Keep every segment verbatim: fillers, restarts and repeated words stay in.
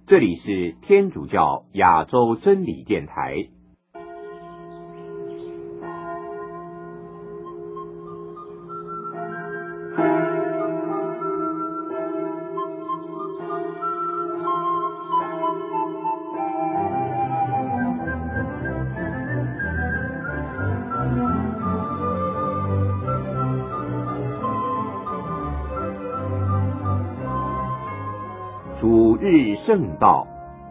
这里是天主教亚洲真理电台。主日圣道，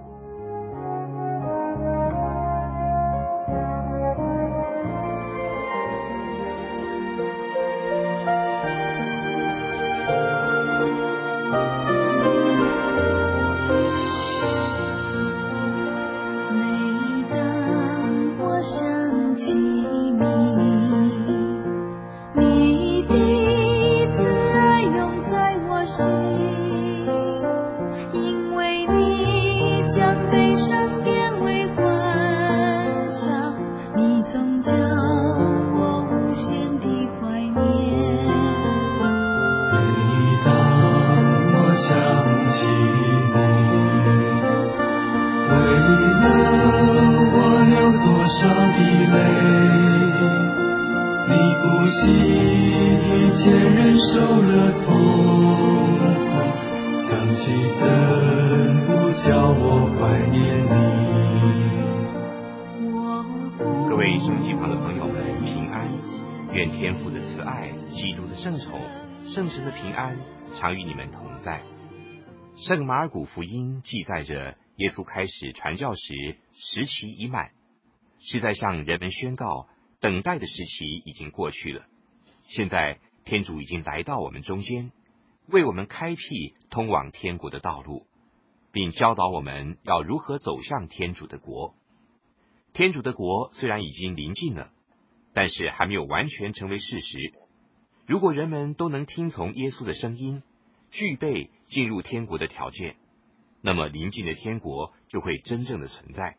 各位收音机旁的朋友们平安，愿天父的慈爱、基督的圣宠、圣神的平安常与你们同在。圣马尔谷福音记载着耶稣开始传教时，时期已满，是在向人们宣告等待的时期已经过去了。现在天主已经来到我们中间，为我们开辟通往天国的道路，并教导我们要如何走向天主的国。天主的国虽然已经临近了，但是还没有完全成为事实。如果人们都能听从耶稣的声音，具备进入天国的条件，那么临近的天国就会真正的存在。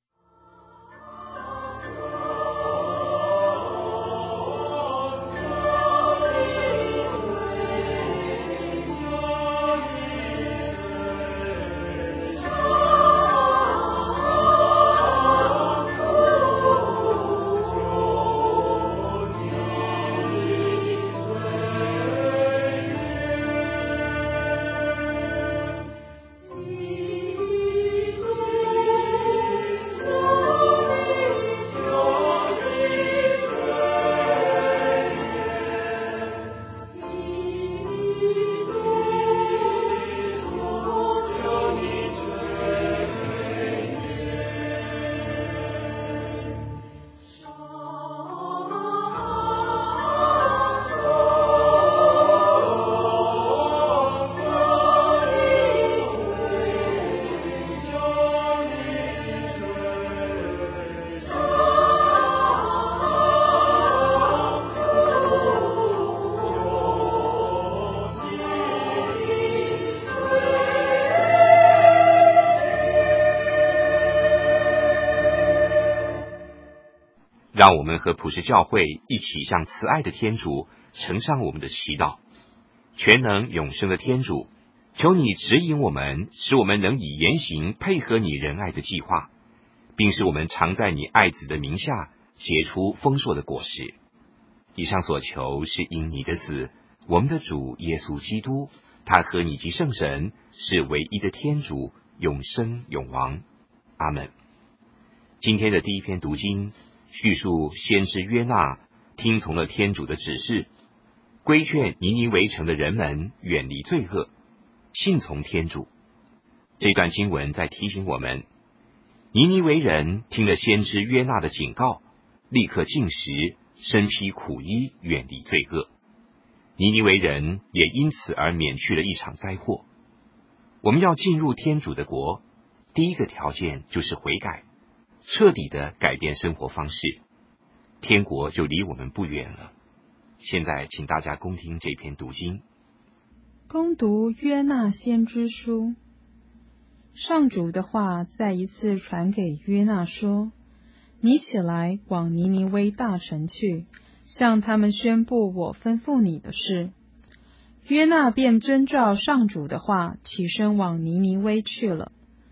让我们和普世教会一起向慈爱的天主呈上我们的祈祷。全能永生的天主，求你指引我们，使我们能以言行配合你仁爱的计划，并使我们常在你爱子的名下结出丰硕的果实。以上所求是因你的子，我们的主耶稣基督，他和你及圣神是唯一的天主，永生永王。阿们。今天的第一篇读经叙述先知约纳听从了天主的指示，规劝尼尼微城的人们远离罪恶，信从天主。这段经文在提醒我们，尼尼微人听了先知约纳的警告，立刻禁食，身披苦衣，远离罪恶。尼尼微人也因此而免去了一场灾祸。我们要进入天主的国，第一个条件就是悔改，彻底的改变生活方式，天国就离我们不远了。现在请大家恭听这篇读经。 恭读约纳先知书。上主的话再一次传给约纳说，你起来往尼尼微大城去，向他们宣布我吩咐你的事。约纳便遵照上主的话，起身往尼尼微去了。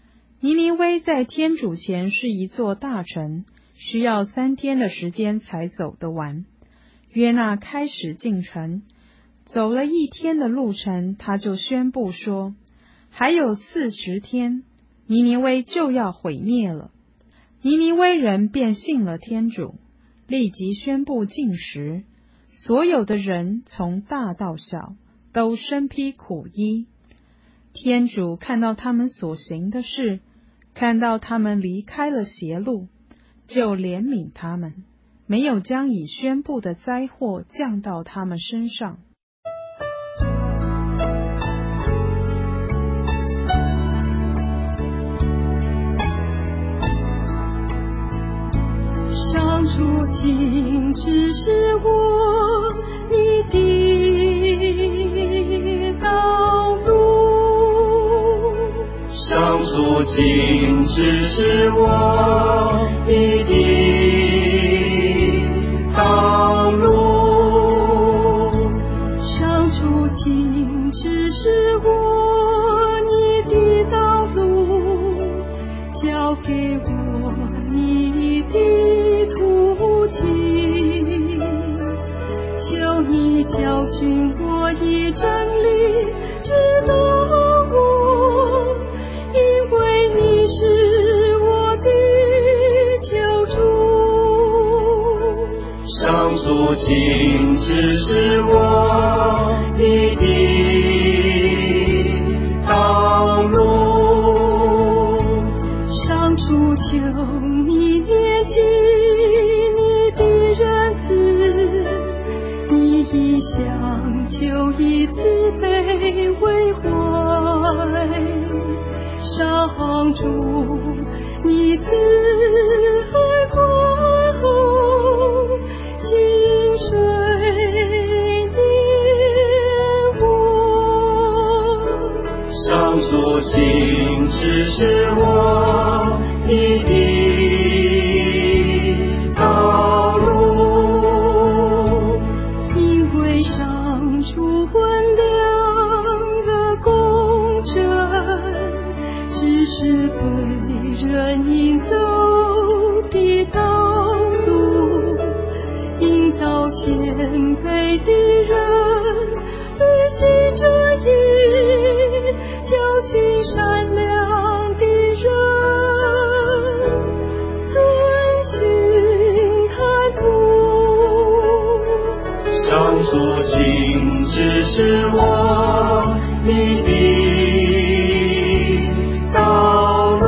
尼尼微在天主前是一座大城，需要三天的时间才走得完。约纳开始进城，走了一天的路程，他就宣布说，还有四十天，尼尼微就要毁灭了。尼尼微人便信了天主，立即宣布禁食，所有的人从大到小都身披苦衣。天主看到他们所行的事，看到他们离开了邪路，就怜悯他们，没有将已宣布的灾祸降到他们身上。 上主请指示我你的道路，上主请指示我你的道路，上主请指示我你的道路，交给我你的途径，求你教训我以真理指导我，因为你是我的救主。上主请指示我你的道路，上主求你念起你的仁慈，你一向求以慈悲为怀，上主你慈爱宽厚，清水念我，上主请指示我你的道路，因为上主温良的公正，只是对人应走的道路，引导谦卑的人履行正义，教训善良的人遵循坦途。上主请指示我你的道路。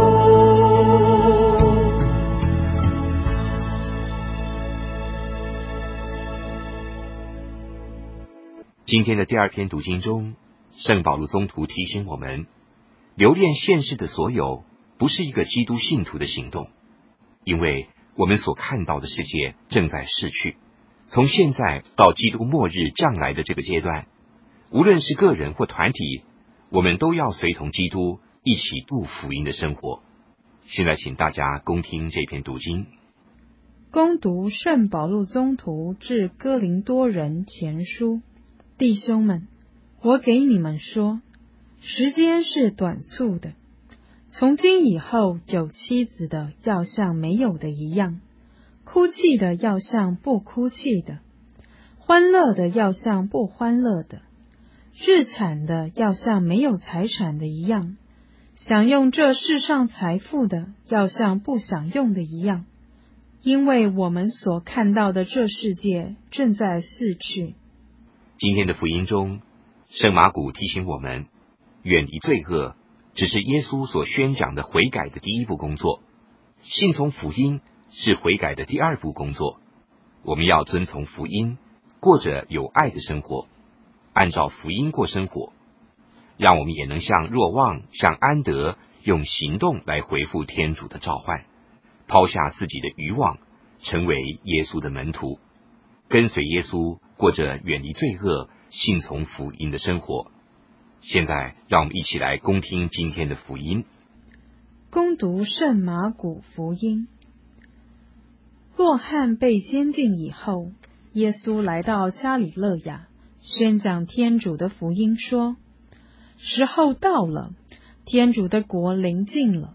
今天的第二篇读经中，圣保禄宗徒提醒我们，留恋现世的所有不是一个基督信徒的行动，因为我们所看到的世界正在逝去。从现在到基督末日将来的这个阶段，无论是个人或团体，我们都要随同基督一起度福音的生活。现在请大家恭听这篇读经。 恭读圣保禄宗徒致哥林多人前书。弟兄们，我给你们说，时间是短促的，从今以后有妻子的要像没有的一样，哭泣的要像不哭泣的，欢乐的要像不欢乐的，日产的要像没有财产的一样，享用这世上财富的要像不享用的一样，因为我们所看到的这世界正在逝去。 今天的福音中，圣马古提醒我们，远离罪恶只是耶稣所宣讲的悔改的第一步工作，信从福音是悔改的第二步工作。我们要遵从福音，过着有爱的生活，按照福音过生活，让我们也能像若望、像安德，用行动来回复天主的召唤，抛下自己的渔网，成为耶稣的门徒，跟随耶稣，过着远离罪恶、信从福音的生活。现在，让我们一起来恭听今天的福音。 恭读圣马古福音。若翰被监禁以后，耶稣来到加里肋亚，宣讲天主的福音，说：时候到了，天主的国临近了，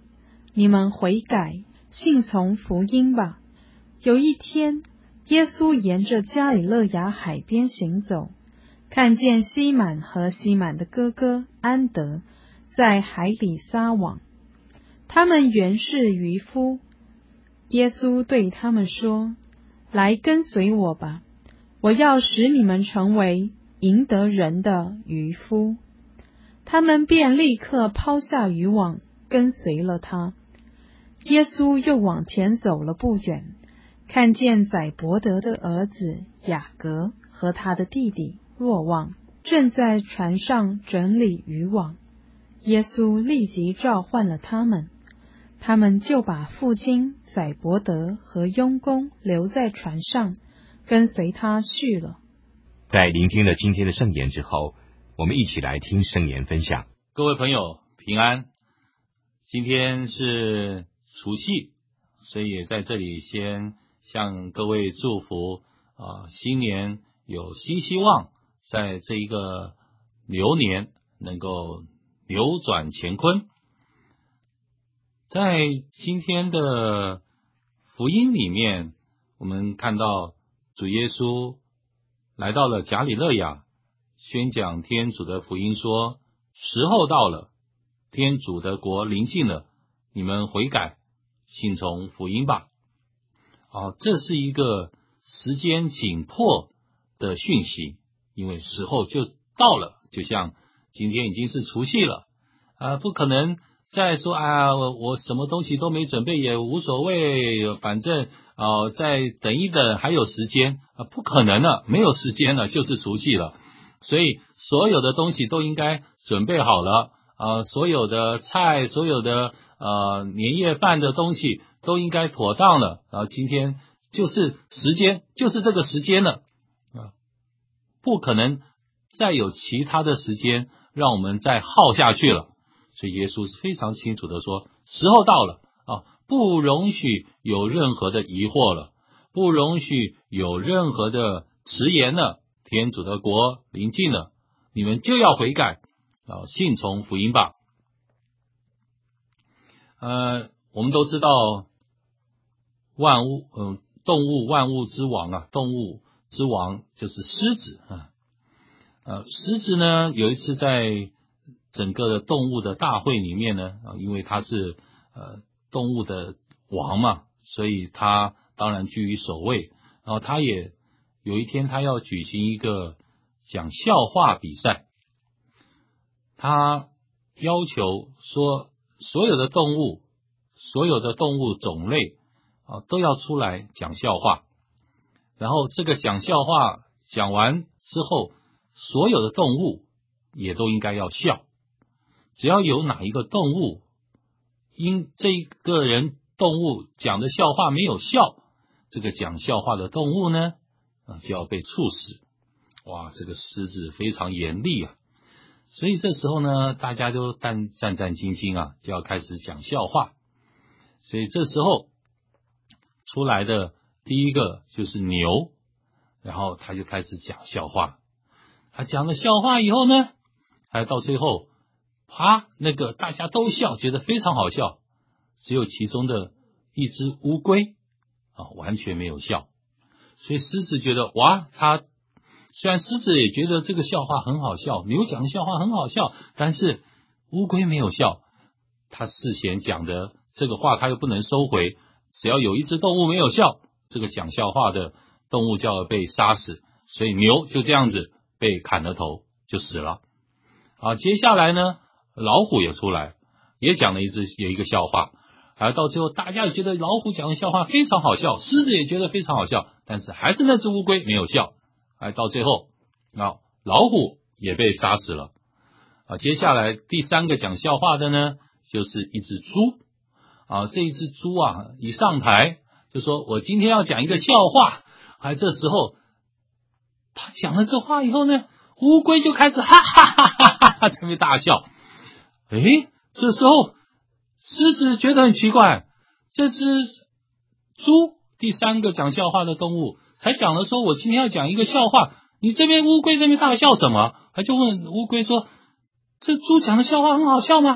你们悔改，信从福音吧。有一天，耶稣沿着加里肋亚海边行走，看见西满和西满的哥哥安德在海里撒网，他们原是渔夫。耶稣对他们说：来跟随我吧，我要使你们成为赢得人的渔夫。他们便立刻抛下渔网，跟随了他。耶稣又往前走了不远，看见载伯德的儿子雅各和他的弟弟若望正在船上整理渔网。耶稣立即召唤了他们，他们就把父亲载伯德和佣工留在船上，跟随他去了。 在聆听了今天的圣言之后，我们一起来听圣言分享。 各位朋友平安，今天是除夕，所以也在这里先向各位祝福啊、呃，新年有新希望，在这一个牛年能够扭转乾坤。在今天的福音里面，我们看到主耶稣来到了加里肋亚，宣讲天主的福音，说时候到了，天主的国临近了，你们悔改，信从福音吧。啊，这是一个时间紧迫的讯息，因为时候就到了，就像今天已经是除夕了，啊，不可能再说啊，我什么东西都没准备也无所谓，反正啊，再等一等还有时间啊，不可能了，没有时间了，就是除夕了，所以所有的东西都应该准备好了啊，所有的菜，所有的呃年夜饭的东西都应该妥当了啊，今天就是时间，就是这个时间了啊，不可能再有其他的时间让我们再耗下去了。所以耶稣是非常清楚的说，时候到了啊，不容许有任何的疑惑了，不容许有任何的迟延了，天主的国临近了，你们就要悔改啊，信从福音吧。呃，我们都知道万物，嗯，动物万物之王啊，动物之王就是狮子啊。呃，狮子呢，有一次在整个的动物的大会里面呢，啊，因为它是呃动物的王嘛，所以它当然居于首位。然后他也有一天他要举行一个讲笑话比赛，他要求说所有的动物，所有的动物种类啊都要出来讲笑话。然后这个讲笑话讲完之后，所有的动物也都应该要笑。只要有哪一个动物因这个人动物讲的笑话没有笑，这个讲笑话的动物呢就要被处死。哇，这个狮子非常严厉啊，所以这时候呢大家都战战战兢兢啊，就要开始讲笑话。所以这时候出来的第一个就是牛，然后他就开始讲笑话。他讲了笑话以后呢，还到最后啪，那个大家都笑，觉得非常好笑，只有其中的一只乌龟啊完全没有笑。所以狮子觉得哇，他虽然狮子也觉得这个笑话很好笑，牛讲的笑话很好笑，但是乌龟没有笑。他事先讲的这个话他又不能收回，只要有一只动物没有笑，这个讲笑话的动物就要被杀死，所以牛就这样子被砍了头就死了。啊，接下来呢老虎也出来，也讲了一只有一个笑话，而到最后大家也觉得老虎讲的笑话非常好笑，狮子也觉得非常好笑，但是还是那只乌龟没有笑。而到最后啊，老虎也被杀死了。啊，接下来第三个讲笑话的呢就是一只猪啊，这一只猪啊一上台就说我今天要讲一个笑话。而这时候他讲了这话以后呢，乌龟就开始哈哈哈哈哈在那边大笑。诶，这时候狮子觉得很奇怪，这只猪第三个讲笑话的动物才讲了说我今天要讲一个笑话，你这边乌龟这边大笑什么？他就问乌龟说这猪讲的笑话很好笑吗？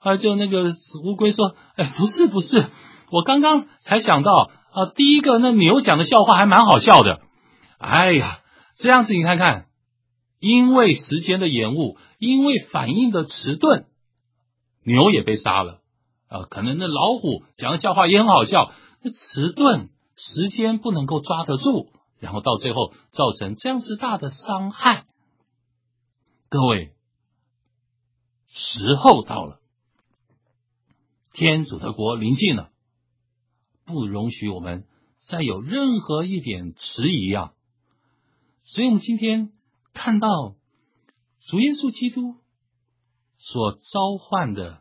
啊，就那个乌龟说，哎，不是不是，我刚刚才想到啊，第一个那牛讲的笑话还蛮好笑的。哎呀，这样子你看看，因为时间的延误，因为反应的迟钝，牛也被杀了啊。可能那老虎讲的笑话也很好笑，那迟钝，时间不能够抓得住，然后到最后造成这样子大的伤害。各位，时候到了，天主的国临近了，不容许我们再有任何一点迟疑啊！所以我们今天看到主耶稣基督所召唤的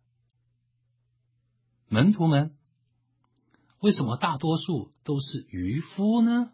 门徒们，为什么大多数都是渔夫呢？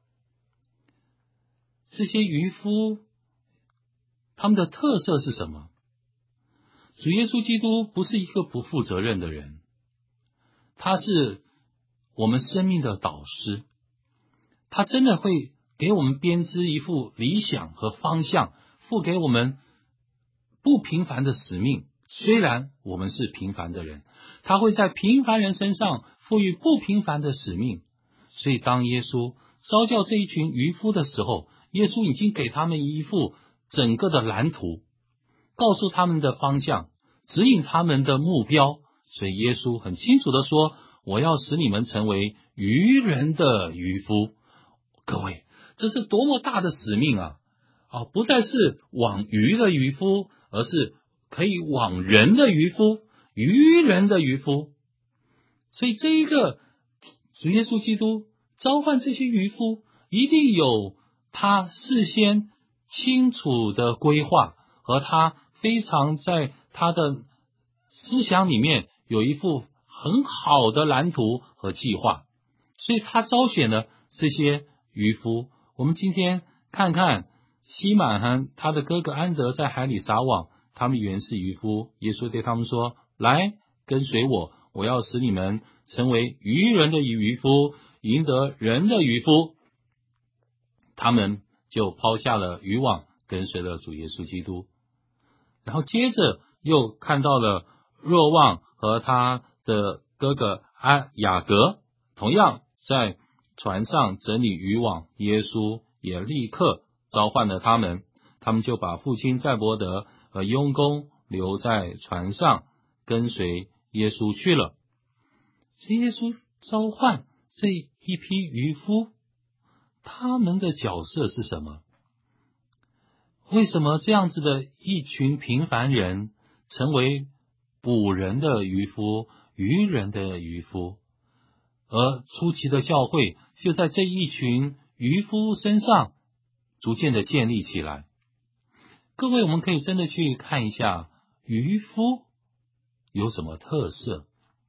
这些渔夫他们的特色是什么？主耶稣基督不是一个不负责任的人，他是我们生命的导师，他真的会给我们编织一副理想和方向，付给我们不平凡的使命。虽然我们是平凡的人，他会在平凡人身上赋予不平凡的使命。所以当耶稣召叫这一群渔夫的时候，耶稣已经给他们一副整个的蓝图，告诉他们的方向，指引他们的目标。所以耶稣很清楚的说，我要使你们成为渔人的渔夫。各位，这是多么大的使命啊！啊，不再是网鱼的渔夫，而是可以网人的渔夫，渔人的渔夫。所以这一个主耶稣基督召唤这些渔夫，一定有他事先清楚的规划，和他非常在他的思想里面有一副很好的蓝图和计划。所以他招选了这些渔夫。我们今天看看西满和他的哥哥安德在海里撒网，他们原是渔夫。耶稣对他们说，来跟随我，我要使你们成为渔人的渔夫，赢得人的渔夫。他们就抛下了渔网，跟随了主耶稣基督。然后接着又看到了若望和他的哥哥安雅各，同样在船上整理渔网，耶稣也立刻召唤了他们，他们就把父亲载伯德和佣工留在船上，跟随耶稣去了。所以耶稣召唤这一批渔夫，他们的角色是什么？为什么这样子的一群平凡人成为捕人的渔夫、渔人的渔夫？而初期的教会就在这一群渔夫身上逐渐的建立起来。各位，我们可以真的去看一下渔夫有什么特色。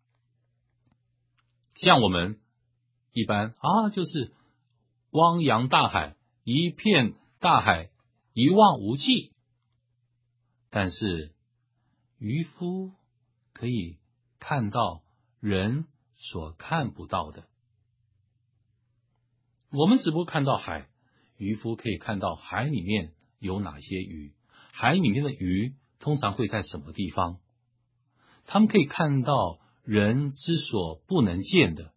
像我们一般啊，就是汪洋大海，一片大海，一望无际。但是渔夫可以看到人所看不到的。我们只不过看到海，渔夫可以看到海里面有哪些鱼，海里面的鱼通常会在什么地方。他们可以看到人之所不能见的。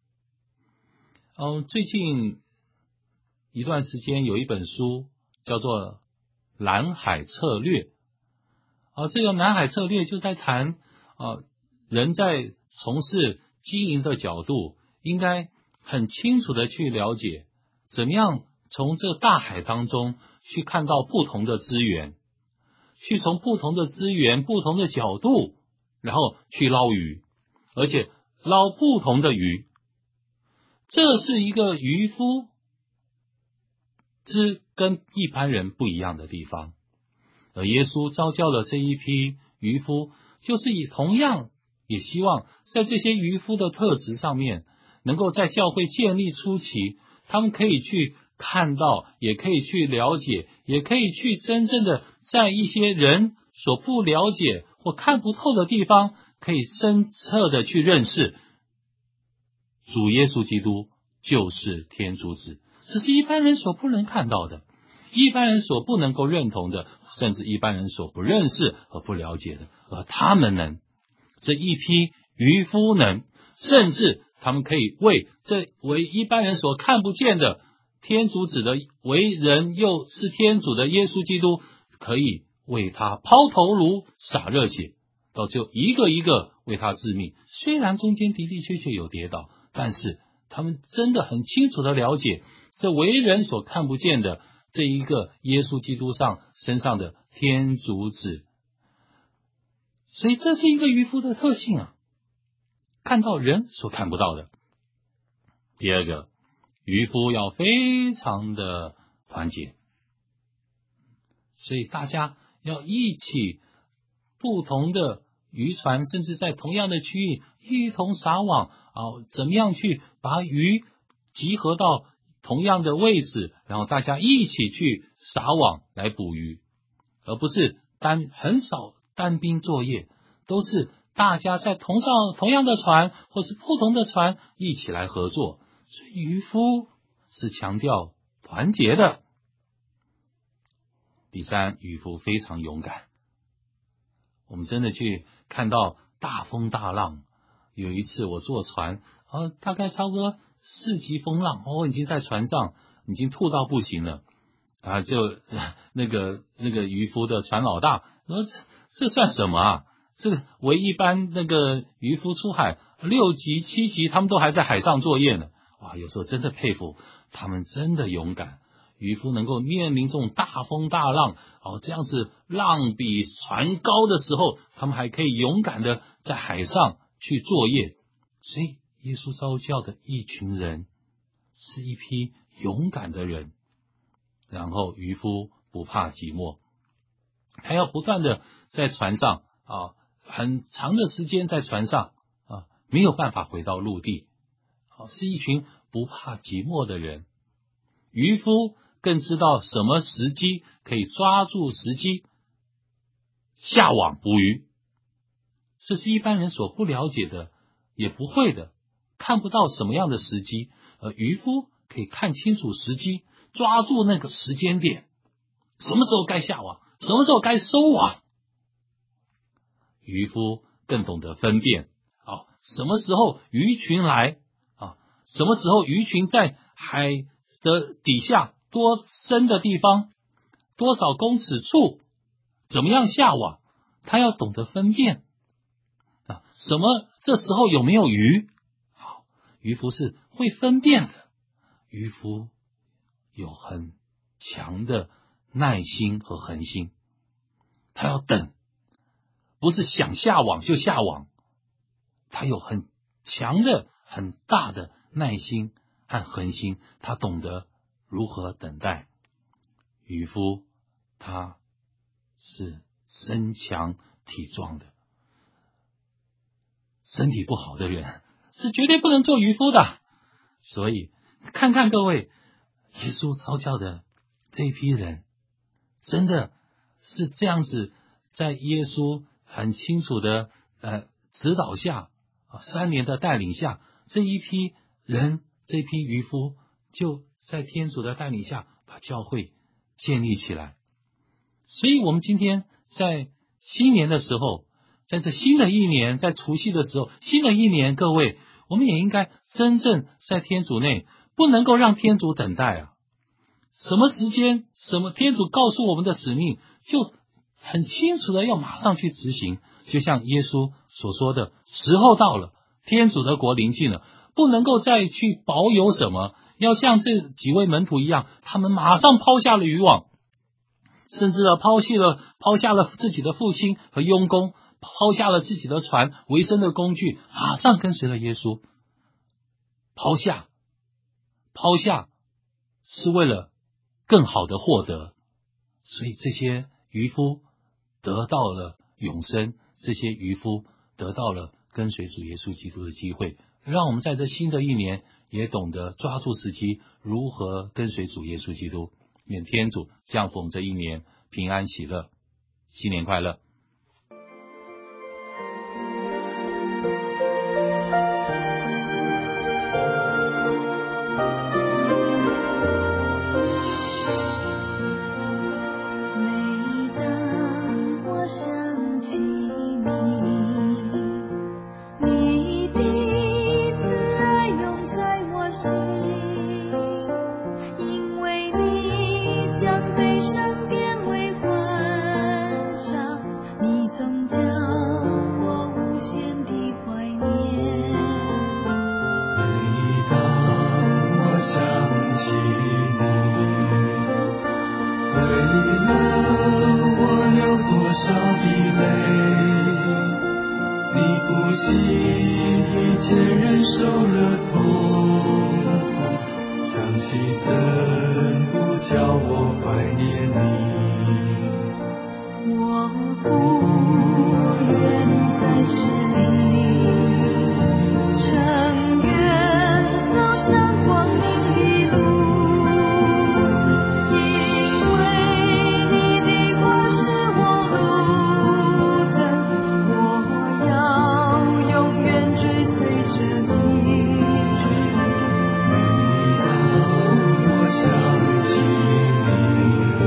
嗯，最近一段时间有一本书叫做《蓝海策略》啊，这个蓝海策略就在谈啊，人在从事经营的角度，应该很清楚的去了解，怎么样从这大海当中去看到不同的资源，去从不同的资源、不同的角度，然后去捞鱼，而且捞不同的鱼。这是一个渔夫之跟一般人不一样的地方。而耶稣召教了这一批渔夫，就是以同样也希望在这些渔夫的特质上面，能够在教会建立初期，他们可以去看到，也可以去了解，也可以去真正的在一些人所不了解或看不透的地方，可以深刻的去认识主耶稣基督就是天主子，这是一般人所不能看到的。 一般人所不能够认同的，甚至一般人所不认识和不了解的，而他们能，这一批渔夫能，甚至他们可以为这为一般人所看不见的天主子的为人又是天主的耶稣基督，可以为他抛头颅洒热血，到最后一个一个为他致命。虽然中间的的确确有跌倒，但是他们真的很清楚的了解这为人所看不见的这一个耶稣基督上身上的天主子。所以这是一个渔夫的特性啊，看到人所看不到的。第二个，渔夫要非常的团结，所以大家要一起不同的渔船，甚至在同样的区域一同撒网啊，怎么样去把鱼集合到同样的位置，然后大家一起去撒网来捕鱼，而不是单很少单兵作业，都是大家在同上同样的船或是不同的船一起来合作。所以渔夫是强调团结的。第三，渔夫非常勇敢。我们真的去看到大风大浪，有一次我坐船，呃，大概差不多四级风浪，我、哦、已经在船上已经吐到不行了啊！就那个那个渔夫的船老大说：“这这算什么啊？这为一般那个渔夫出海六级七级，他们都还在海上作业呢。”哇，有时候真的佩服他们，真的勇敢。渔夫能够面临这种大风大浪，哦，这样子浪比船高的时候，他们还可以勇敢的在海上去作业。所以耶稣召叫的一群人是一批勇敢的人。然后渔夫不怕寂寞，还要不断的在船上啊，很长的时间在船上啊，没有办法回到陆地，啊，是一群不怕寂寞的人。渔夫更知道什么时机可以抓住时机下网捕鱼，这是一般人所不了解的，也不会的，看不到什么样的时机，而渔夫可以看清楚时机，抓住那个时间点，什么时候该下网，什么时候该收网。渔夫更懂得分辨啊，什么时候鱼群来啊，什么时候鱼群在海的底下多深的地方，多少公尺处，怎么样下网，他要懂得分辨啊。什么这时候有没有鱼？好，渔夫是会分辨的。渔夫有很强的耐心和恒心，他要等，不是想下网就下网，他有很强的很大的耐心和恒心，他懂得如何等待。渔夫他是身强体壮的，身体不好的人是绝对不能做渔夫的。所以看看各位，耶稣召叫的这一批人真的是这样子，在耶稣很清楚的呃指导下，三年的带领下，这一批人，这批渔夫就在天主的带领下把教会建立起来。所以我们今天在新年的时候，在这新的一年，在除夕的时候，新的一年，各位我们也应该真正在天主内，不能够让天主等待啊。什么时间，什么天主告诉我们的使命，就很清楚的要马上去执行。就像耶稣所说的，时候到了，天主的国临近了，不能够再去保有什么，要像这几位门徒一样，他们马上抛下了渔网，甚至呢抛弃了抛下了自己的父亲和佣工，抛下了自己的船为生的工具，马上跟随了耶稣。抛下抛下是为了更好的获得，所以这些渔夫得到了永生，这些渔夫得到了跟随主耶稣基督的机会。让我们在这新的一年也懂得抓住时机，如何跟随主耶稣基督。愿天主降福这一年平安喜乐，新年快乐。 惜以前忍受了痛苦，想起怎不叫我怀念你。 我不愿再是你，乘愿走向光明的路，因为你的话是我路灯，我要永远追随着你。 每当我想起你，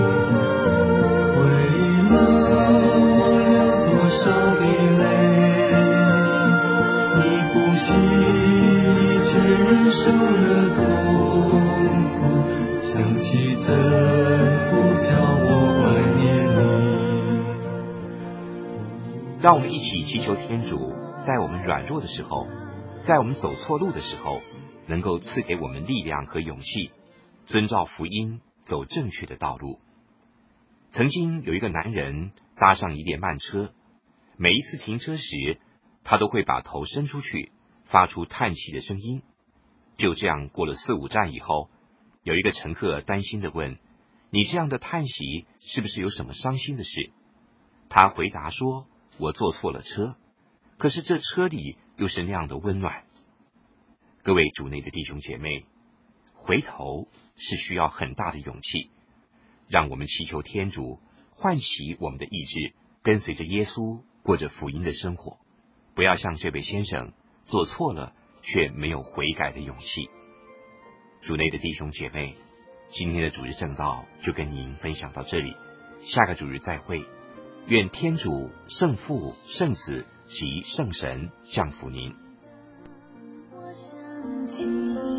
为了我流多少的泪，你不惜一切忍受了痛苦，想起怎不叫我怀念你。 让我们一起祈求天主，在我们软弱的时候，在我们走错路的时候，能够赐给我们力量和勇气，遵照福音走正确的道路。曾经有一个男人搭上一列慢车，每一次停车时，他都会把头伸出去，发出叹气的声音。就这样过了四五站以后，有一个乘客担心地问：“你这样的叹息是不是有什么伤心的事？”他回答说：“我坐错了车，可是这车里又是那样的温暖。”各位主内的弟兄姐妹，回头是需要很大的勇气，让我们祈求天主唤起我们的意志，跟随着耶稣过着福音的生活，不要像这位先生做错了却没有悔改的勇气。主内的弟兄姐妹，今天的主日正道就跟您分享到这里，下个主日再会。愿天主圣父、圣子及圣神降福您。 我想起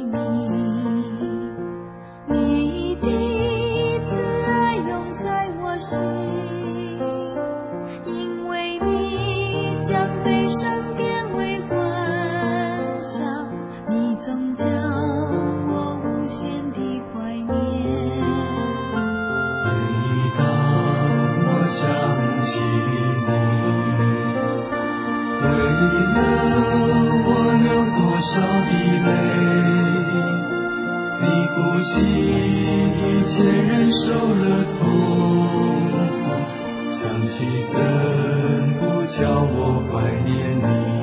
你，你的慈爱永在我心，因为你将悲伤变为欢笑，你总叫我无限的怀念。 每当我想起你，为了我流多少的泪，你不惜一切忍受了痛苦，想起怎不叫我怀念你。